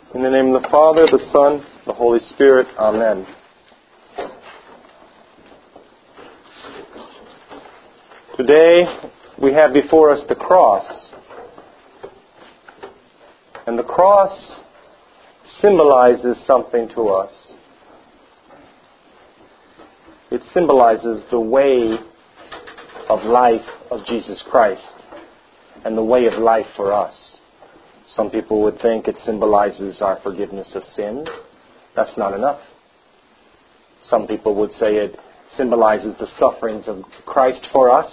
In the name of the Father, the Son, the Holy Spirit. Amen. Today we have before us the cross. And the cross symbolizes something to us. It symbolizes the way of life of Jesus Christ and the way of life for us. Some people would think it symbolizes our forgiveness of sins. That's not enough. Some people would say it symbolizes the sufferings of Christ for us.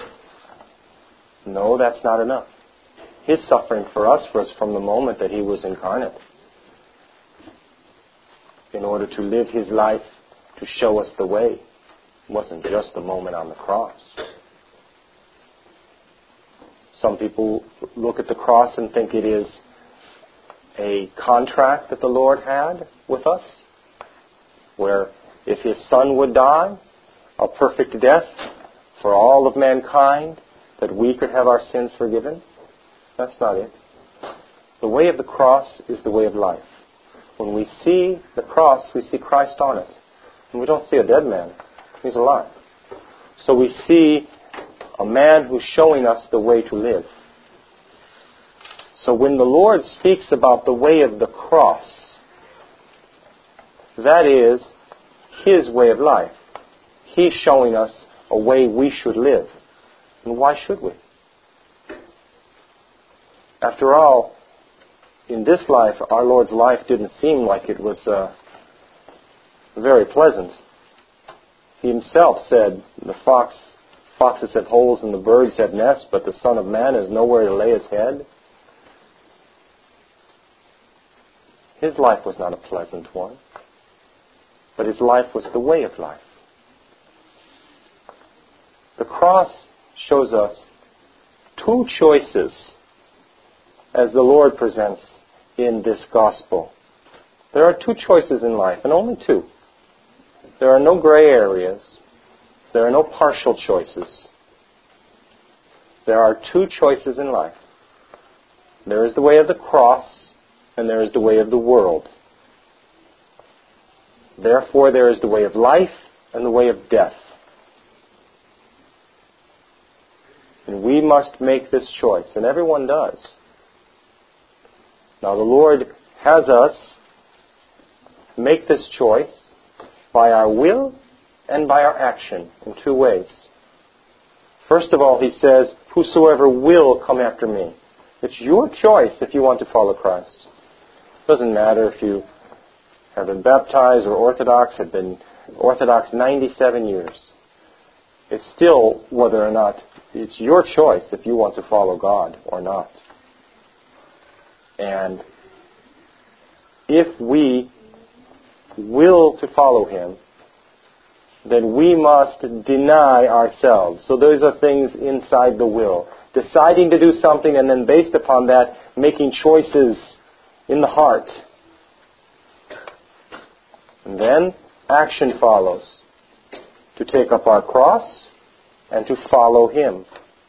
No, that's not enough. His suffering for us was from the moment that He was incarnate, in order to live His life to show us the way. It wasn't just the moment on the cross. Some people look at the cross and think it is a contract that the Lord had with us, where if His Son would die, a perfect death for all of mankind, that we could have our sins forgiven. That's not it. The way of the cross is the way of life. When we see the cross, we see Christ on it. And we don't see a dead man. He's alive. So we see a man who's showing us the way to live. So when the Lord speaks about the way of the cross, that is His way of life. He's showing us a way we should live. And why should we? After all, in this life, our Lord's life didn't seem like it was very pleasant. He Himself said, the foxes have holes and the birds have nests, but the Son of Man has nowhere to lay His head. His life was not a pleasant one, but His life was the way of life. The cross shows us two choices as the Lord presents in this gospel. There are two choices in life, and only two. There are no gray areas. There are no partial choices. There are two choices in life. There is the way of the cross, and there is the way of the world. Therefore, there is the way of life and the way of death. And we must make this choice, and everyone does. Now, the Lord has us make this choice by our will and by our action in two ways. First of all, He says, whosoever will come after me. It's your choice if you want to follow Christ. It doesn't matter if you have been baptized or Orthodox, have been Orthodox 97 years. It's still whether or not it's your choice if you want to follow God or not. And if we will to follow Him, then we must deny ourselves. So those are things inside the will. Deciding to do something and then based upon that, making choices in the heart. And then action follows. To take up our cross and to follow Him.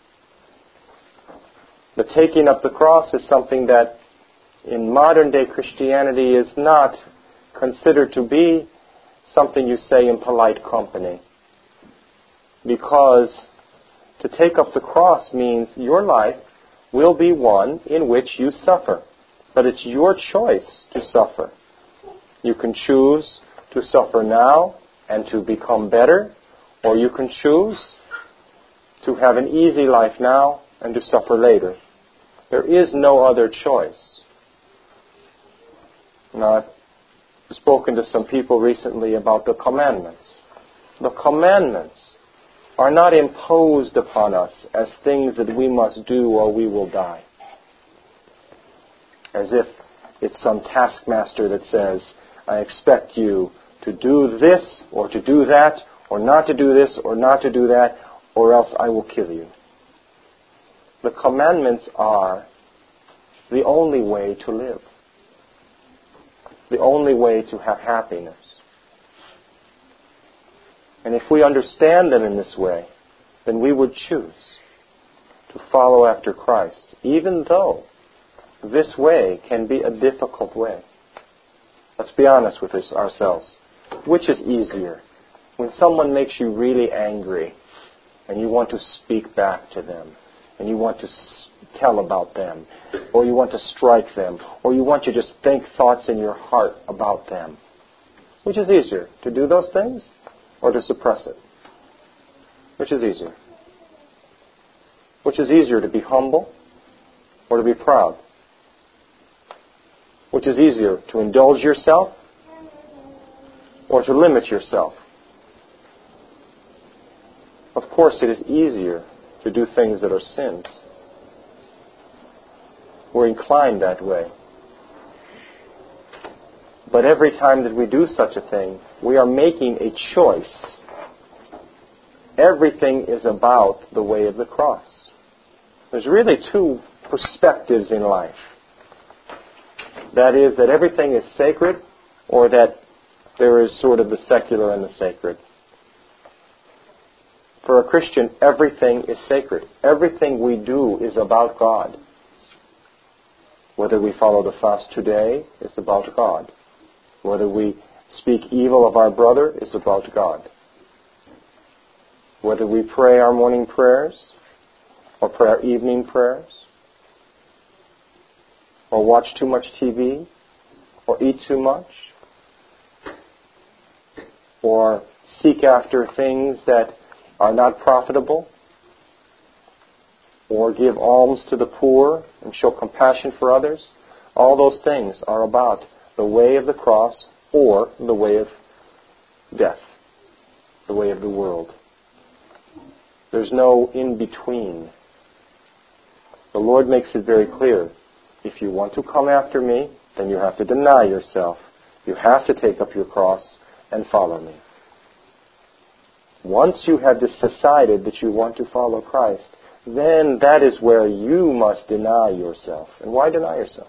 The taking up the cross is something that in modern day Christianity is not considered to be something you say in polite company. Because to take up the cross means your life will be one in which you suffer. But it's your choice to suffer. You can choose to suffer now and to become better, or you can choose to have an easy life now and to suffer later. There is no other choice. Now, I've spoken to some people recently about the commandments. The commandments are not imposed upon us as things that we must do or we will die. As if it's some taskmaster that says, I expect you to do this or to do that or not to do this or not to do that or else I will kill you. The commandments are the only way to live. The only way to have happiness. And if we understand them in this way, then we would choose to follow after Christ, even though this way can be a difficult way. Let's be honest with ourselves. Which is easier? When someone makes you really angry and you want to speak back to them, and you want to tell about them, or you want to strike them, or you want to just think thoughts in your heart about them. Which is easier, to do those things or to suppress it? Which is easier? Which is easier, to be humble or to be proud? Which is easier, to indulge yourself or to limit yourself? Of course, it is easier to do things that are sins. We're inclined that way. But every time that we do such a thing, we are making a choice. Everything is about the way of the cross. There's really two perspectives in life. That is, that everything is sacred, or that there is sort of the secular and the sacred. For a Christian, everything is sacred. Everything we do is about God. Whether we follow the fast today is about God. Whether we speak evil of our brother is about God. Whether we pray our morning prayers or pray our evening prayers or watch too much TV or eat too much or seek after things that are not profitable or give alms to the poor and show compassion for others, all those things are about the way of the cross or the way of death, the way of the world. There's no in-between. The Lord makes it very clear. If you want to come after me, then you have to deny yourself. You have to take up your cross and follow me. Once you have decided that you want to follow Christ, then that is where you must deny yourself. And why deny yourself?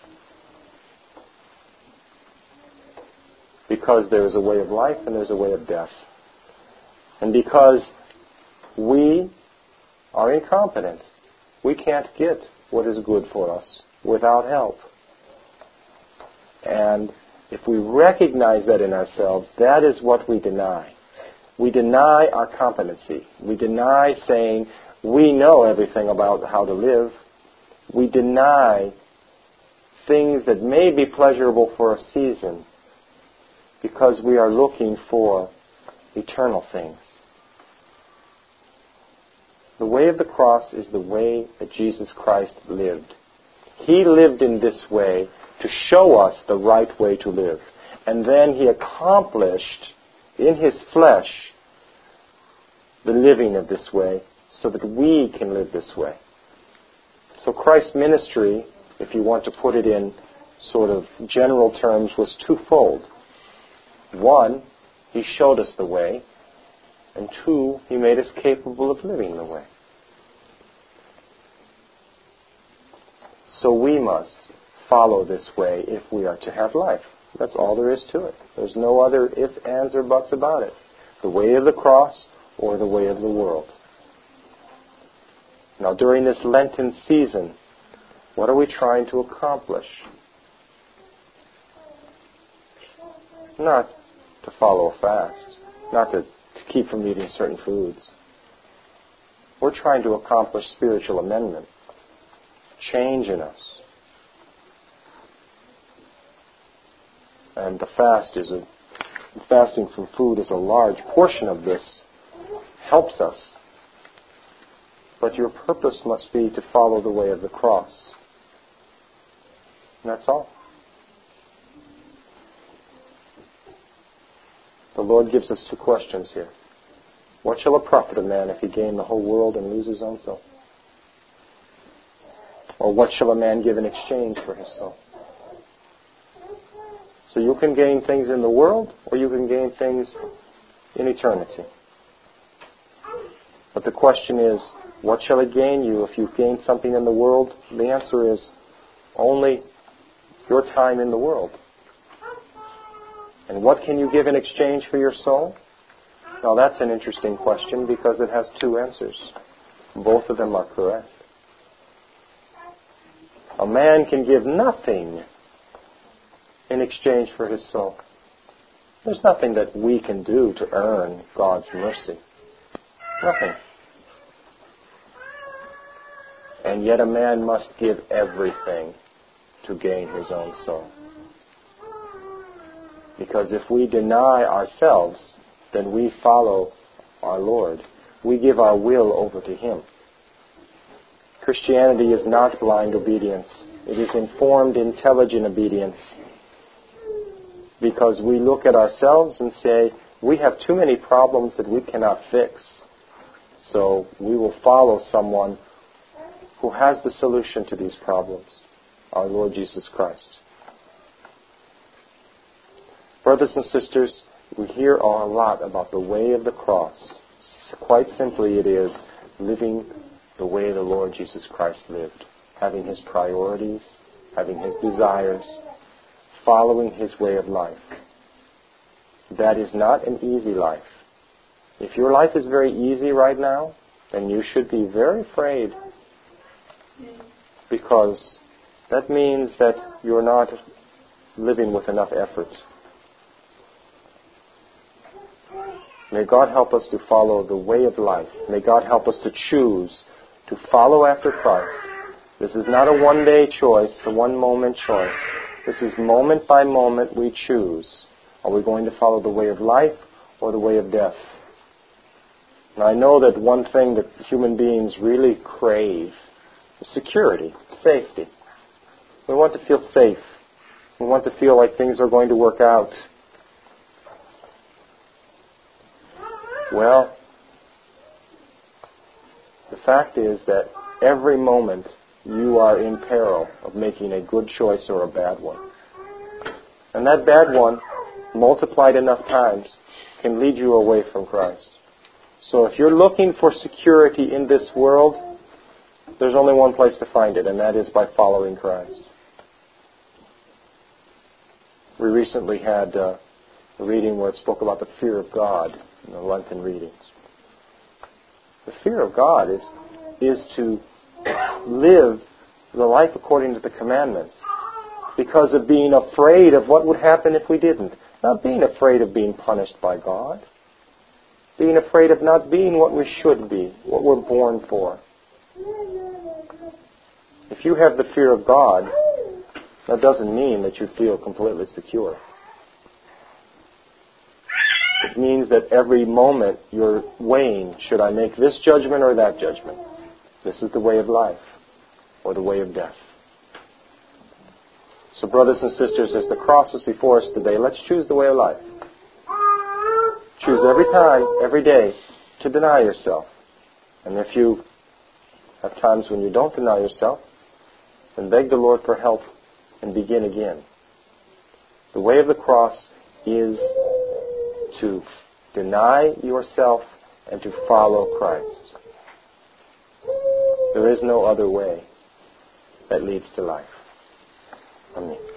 Because there is a way of life and there's a way of death. And because we are incompetent. We can't get what is good for us without help. And if we recognize that in ourselves, that is what we deny. We deny our competency. We deny saying we know everything about how to live. We deny things that may be pleasurable for a season because we are looking for eternal things. The way of the cross is the way that Jesus Christ lived. He lived in this way to show us the right way to live. And then He accomplished in His flesh the living of this way so that we can live this way. So Christ's ministry, if you want to put it in sort of general terms, was twofold. One, He showed us the way. And two, He made us capable of living the way. So we must follow this way if we are to have life. That's all there is to it. There's no other ifs, ands, or buts about it. The way of the cross or the way of the world. Now, during this Lenten season, what are we trying to accomplish? Not to follow a fast. Not to keep from eating certain foods. We're trying to accomplish spiritual amendment. Change in us. And the fasting from food is a large portion of this. Helps us. But your purpose must be to follow the way of the cross. And that's all. The Lord gives us two questions here. What shall it profit a man if he gain the whole world and lose his own soul? Or what shall a man give in exchange for his soul? So you can gain things in the world, or you can gain things in eternity. But the question is, what shall it gain you if you gain something in the world? The answer is only your time in the world. And what can you give in exchange for your soul? Now that's an interesting question because it has two answers. Both of them are correct. A man can give nothing in in exchange for his soul. There's nothing that we can do to earn God's mercy. Nothing. And yet a man must give everything to gain his own soul. Because if we deny ourselves, then we follow our Lord. We give our will over to him. Christianity is not blind obedience. It is informed, intelligent obedience. Because we look at ourselves and say, we have too many problems that we cannot fix. So we will follow someone who has the solution to these problems, our Lord Jesus Christ. Brothers and sisters, we hear a lot about the way of the cross. Quite simply, it is living the way the Lord Jesus Christ lived, having his priorities, having his desires, following his way of life. That is not an easy life. If your life is very easy right now, then you should be very afraid, because that means that you're not living with enough effort. May God help us to follow the way of life. May God help us to choose to follow after Christ. This is not a one-day choice, a one-moment choice. This is moment by moment we choose. Are we going to follow the way of life or the way of death? And I know that one thing that human beings really crave is security, safety. We want to feel safe. We want to feel like things are going to work out. Well, the fact is that every moment you are in peril of making a good choice or a bad one. And that bad one, multiplied enough times, can lead you away from Christ. So if you're looking for security in this world, there's only one place to find it, and that is by following Christ. We recently had a reading where it spoke about the fear of God in the Lenten readings. The fear of God is to live the life according to the commandments, because of being afraid of what would happen if we didn't. Not being afraid of being punished by God. Being afraid of not being what we should be, what we're born for. If you have the fear of God, that doesn't mean that you feel completely secure. It means that every moment you're weighing, should I make this judgment or that judgment? This is the way of life or the way of death. So brothers and sisters, as the cross is before us today, let's choose the way of life. Choose every time, every day, to deny yourself. And if you have times when you don't deny yourself, then beg the Lord for help and begin again. The way of the cross is to deny yourself and to follow Christ. There is no other way that leads to life. Amen.